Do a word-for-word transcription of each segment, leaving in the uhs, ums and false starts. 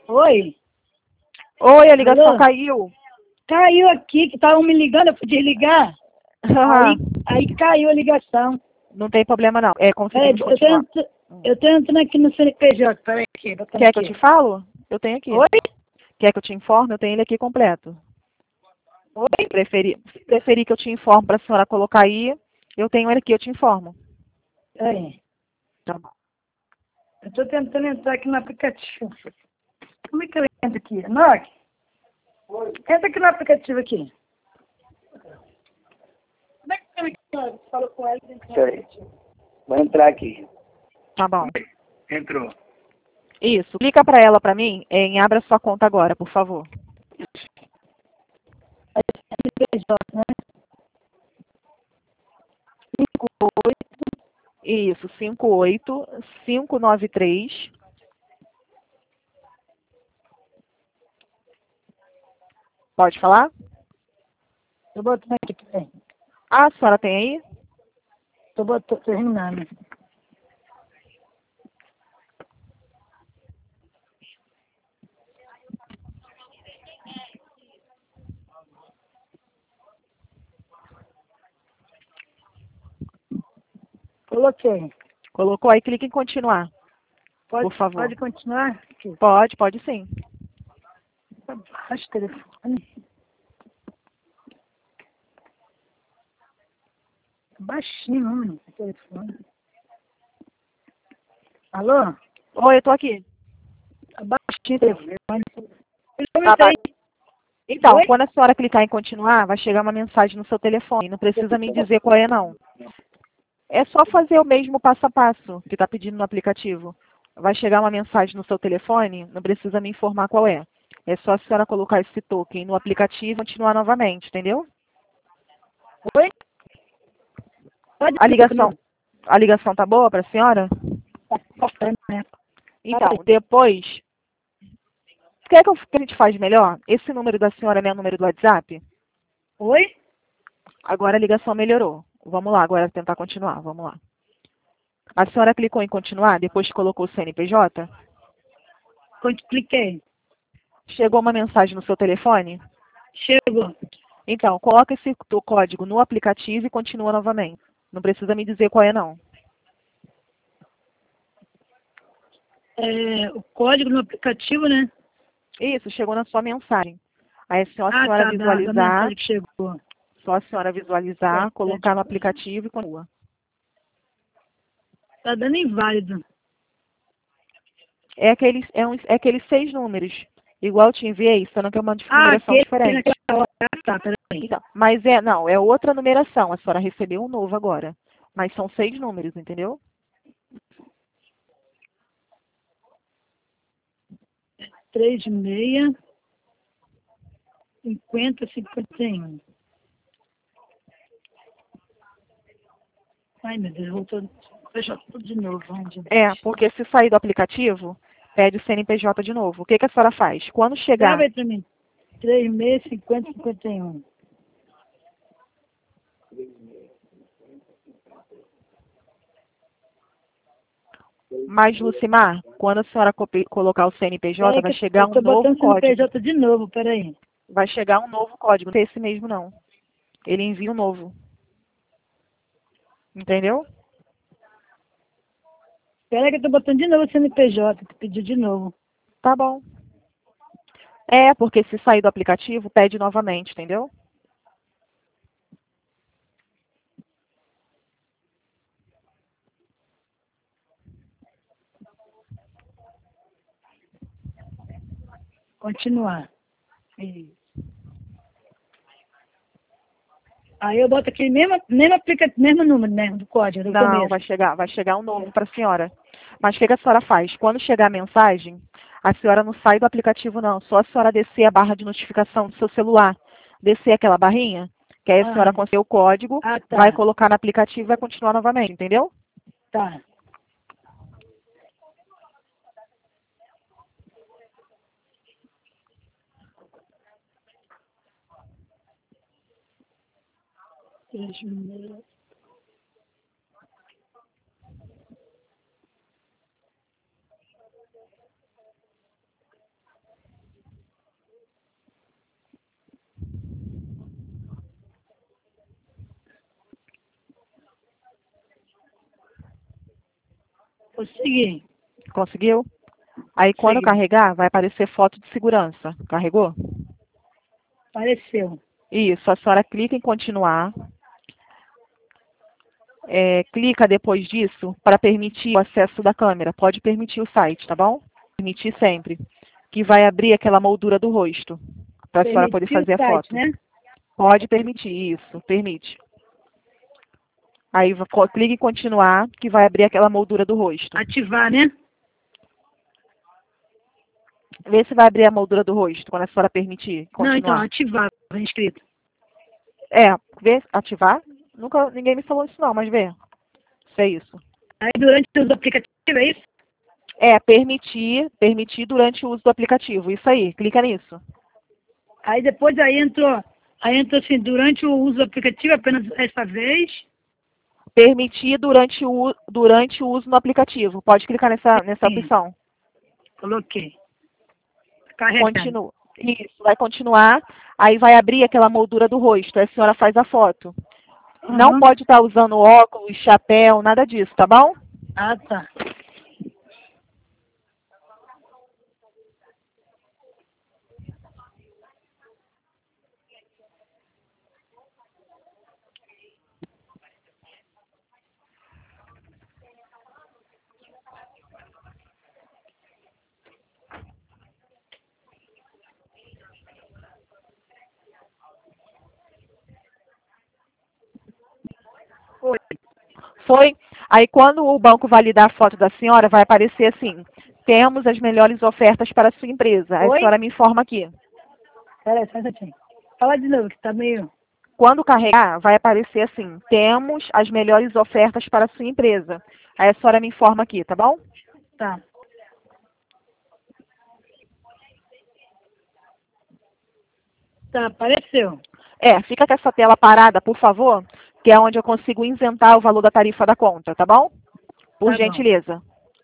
Oi? Oi, a ligação Alô? caiu. Caiu aqui, que estavam me ligando, eu fui desligar. Aí, aí caiu a ligação. Não tem problema não. É, Peraí, conseguimos eu tô, continuar. ent- eu tô entrando aqui no C N P J. Peraí, aqui, botando Quer que eu te aqui. falo? Eu tenho aqui. Oi? Quer que eu te informe? Eu tenho ele aqui completo. Oi? Se preferir, se preferir que eu te informe para a senhora colocar aí, eu tenho ele aqui, eu te informo. Peraí. Tá bom. Eu tô tentando entrar aqui no aplicativo. Como é que eu entro aqui? Nock? Entra aqui no aplicativo aqui. Como é que eu entro? Você falou com ela e entrou no aplicativo. Vou entrar aqui. Tá bom. Entrou. Isso. Clica para ela para mim em abra sua conta agora, por favor. C N P J, né? Isso, cinco oito cinco nove três. Pode falar? Tô botando aqui, peraí. Ah, a senhora tem aí? Tô botando, tô terminando. Coloquei. Colocou aí, clique em continuar, Pode, por favor. pode continuar? Aqui. Pode, pode sim. Baixa o telefone. Baixinho, mano, o telefone. Alô? Oi, eu tô aqui. Tá baixinho o telefone. Eu já Tá, tá. entrei. Então, Oi? quando a senhora clicar em continuar, vai chegar uma mensagem no seu telefone. Não precisa me dizer qual é, não. É só fazer o mesmo passo a passo que está pedindo no aplicativo. Vai chegar uma mensagem no seu telefone, não precisa me informar qual é. É só a senhora colocar esse token no aplicativo e continuar novamente, entendeu? Oi? Pode A dizer ligação, comigo. a ligação tá boa para a senhora? Tá cortando, né? Então, depois, o que é que eu- que a gente faz melhor? Esse número da senhora não é o número do WhatsApp? Oi? Agora a ligação melhorou. Vamos lá, agora tentar continuar, vamos lá. A senhora clicou em continuar depois que colocou o C N P J? Cliquei. Chegou uma mensagem no seu telefone? Chegou. Então, coloca esse t- código no aplicativo e continua novamente. Não precisa me dizer qual é, não. É, o código no aplicativo, né? Isso, chegou na sua mensagem. Aí é só a Ah, senhora tá, da, da visualizar, mensagem que chegou. só a senhora visualizar, colocar no aplicativo e continua. Tá dando inválido. É aqueles, é, um, é aqueles seis números. Igual eu te enviei, só que é uma Ah, numeração aquele que diferente. naquela hora. Ah, tá, peraí. Então, mas é, não, é outra numeração. A senhora recebeu um novo agora. Mas são seis números, entendeu? três, meia, cinquenta, cinquenta e um. Ai, meu Deus, voltou. Fechou tudo de novo. Onde? É, porque se sair do aplicativo, pede o C N P J de novo. O que, que a senhora faz? Quando Grava chegar, aí pra mim. três, meia, cinquenta, cinquenta e um. mais Lucimar, quando a senhora copi- colocar o Peraí C N P J, vai que chegar eu um tô novo botando código. C N P J de novo, peraí. Vai chegar um novo código. Não é esse mesmo, não. Ele envia um novo. Entendeu? Peraí que eu tô botando de novo o C N P J, que pediu de novo. Tá bom. É, porque se sair do aplicativo, pede novamente, entendeu? Continuar. Isso. Aí eu boto aqui mesmo, mesmo, aplica, mesmo número, né, do código, do Não, começo. vai chegar, vai chegar um novo para a senhora. Mas o que, que a senhora faz? Quando chegar a mensagem, a senhora não sai do aplicativo, não. Só a senhora descer a barra de notificação do seu celular. Descer aquela barrinha, que aí a senhora Ah, consegue o código, ah, vai tá. colocar no aplicativo e vai continuar novamente, entendeu? Tá. Três, meia. Consegui. Conseguiu? Aí quando Consegui. carregar, vai aparecer foto de segurança. Carregou? Apareceu. Isso, a senhora clica em continuar. É, clica depois disso para permitir o acesso da câmera. Pode permitir o site, tá bom? Permitir sempre. Que vai abrir aquela moldura do rosto. Para a senhora poder Permitiu o fazer a site, foto. né? Pode permitir, isso, permite. Aí va- co- clique em continuar, que vai abrir aquela moldura do rosto. Ativar, né? Vê se vai abrir a moldura do rosto, quando a senhora permitir Não, então, continuar. ativar. Tá inscrito. É, vê, ativar. Nunca, ninguém me falou isso não, mas vê. Se é isso. Aí durante o uso do aplicativo, é isso? É, permitir, permitir durante o uso do aplicativo. Isso aí, clica nisso. Aí depois aí entrou, aí entrou assim, durante o uso do aplicativo, apenas essa vez. Permitir durante o, durante o uso no aplicativo. Pode clicar nessa, nessa Sim. opção. Coloquei. Carregando. Continua. Isso, vai continuar. Aí vai abrir aquela moldura do rosto. Aí a senhora faz a foto. Não Uhum. pode estar usando óculos, chapéu, nada disso, tá bom? Ah, tá. Foi. Foi. Aí quando o banco validar a foto da senhora, vai aparecer assim: temos as melhores ofertas para a sua empresa. Aí a Oi? senhora me informa aqui. Peraí, só um instantinho. Fala de novo, que tá meio... Quando carregar, vai aparecer assim: temos as melhores ofertas para a sua empresa. Aí a senhora me informa aqui, tá bom? Tá. Tá, apareceu. É, fica com essa tela parada, por favor, que é onde eu consigo isentar o valor da tarifa da conta, tá bom? Por Tá bom. gentileza.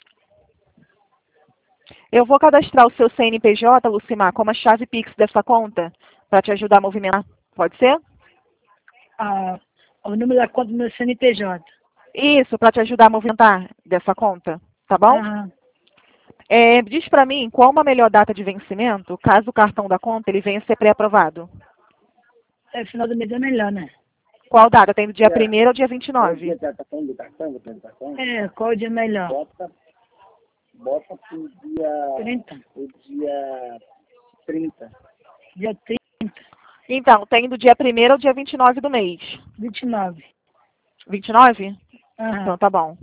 Eu vou cadastrar o seu C N P J, Lucimar, como a chave Pix dessa conta, para te ajudar a movimentar. Pode ser? Ah, o número da conta do meu C N P J. Isso, para te ajudar a movimentar dessa conta, tá bom? Aham. É, diz para mim qual uma melhor data de vencimento, caso o cartão da conta ele venha a ser pré-aprovado. É, final do mês é melhor, né? Qual data? Tem do dia primeiro ao dia vinte e nove? É, qual o dia melhor? Bota, bota pro dia, trinta. o dia trinta. Dia trinta. Então, tem do dia primeiro ao dia vinte e nove do mês. vinte e nove. vinte e nove? Aham. Então tá bom.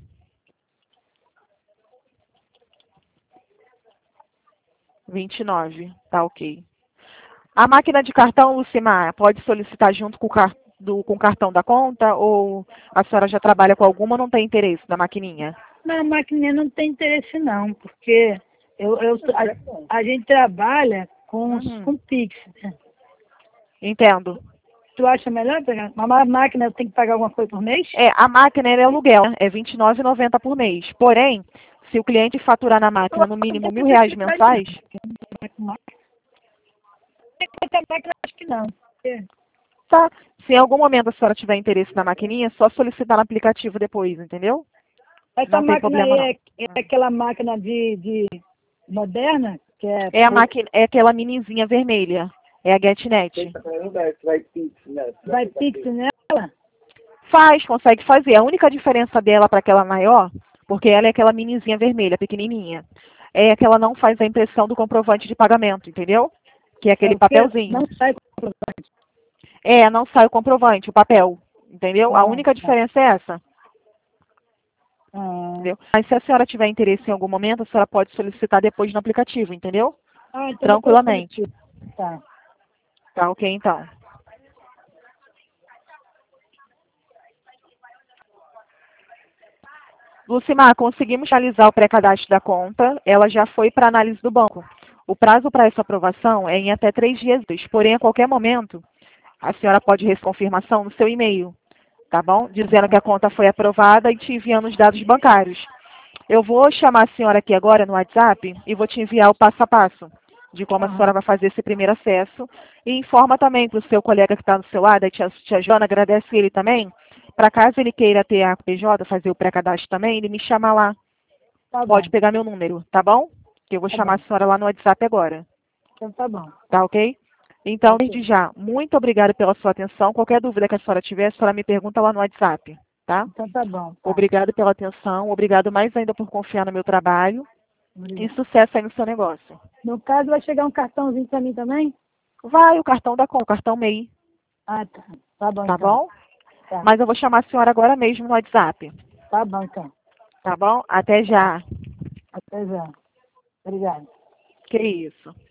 vinte e nove, tá ok. A máquina de cartão, Lucimar, pode solicitar junto com o, car do, com o cartão da conta ou a senhora já trabalha com alguma ou não tem interesse na maquininha? Na máquina não tem interesse não, porque eu, eu, a, a gente trabalha com, Uhum. com Pix. Né? Entendo. Tu acha melhor pegar? Uma máquina eu tenho que pagar alguma coisa por mês? É, a máquina é aluguel, né? É vinte e nove reais e noventa centavos por mês. Porém, se o cliente faturar na máquina no mínimo mil reais mensais, Essa máquina acho que não. É. tá. Se em algum momento a senhora tiver interesse na maquininha, é só solicitar no aplicativo depois, entendeu? Essa Não tem máquina problema, aí é, é aquela máquina de, de moderna, que é... É a máquina, é aquela minizinha vermelha. É a GetNet. Vai Pix, né? Vai Pix nela? Faz, consegue fazer. A única diferença dela para aquela maior, porque ela é aquela minizinha vermelha, pequenininha, é que ela não faz a impressão do comprovante de pagamento, entendeu? Que é aquele É o quê? papelzinho. Não sai comprovante. É, não sai o comprovante, o papel, entendeu? A Ah, única tá. diferença é essa, Ah, entendeu? Mas se a senhora tiver interesse em algum momento, a senhora pode solicitar depois no aplicativo, entendeu? ah, então Tranquilamente. depois- Tá. Tá ok, então. Lucimar, conseguimos realizar o pré-cadastro da conta. Ela já foi para análise do banco. O prazo para essa aprovação é em até três dias úteis. Porém, a qualquer momento, a senhora pode receber confirmação no seu e-mail, tá bom? Dizendo que a conta foi aprovada e te enviando os dados bancários. Eu vou chamar a senhora aqui agora no WhatsApp e vou te enviar o passo a passo de como a Aham. senhora vai fazer esse primeiro acesso. E informa também para o seu colega que está do seu lado, a tia, tia Joana, agradece ele também, para caso ele queira ter a P J, fazer o pré-cadastro também, ele me chama lá, Tá bom. Pode pegar meu número, tá bom? Que eu vou Tá chamar bom. a senhora lá no WhatsApp agora. Então tá bom. Tá ok? Então, Ok. desde já, muito obrigada pela sua atenção. Qualquer dúvida que a senhora tiver, a senhora me pergunta lá no WhatsApp, tá? Então tá bom. Tá. Obrigado pela atenção, obrigado mais ainda por confiar no meu trabalho Obrigada. e sucesso aí no seu negócio. No caso, vai chegar um cartãozinho pra mim também? Vai o cartão da conta, o cartão M E I, Ah, tá. Tá bom, tá então. bom? Tá. Mas eu vou chamar a senhora agora mesmo no WhatsApp, Tá bom, então. tá bom? Até já. Até já. Obrigada. Que isso.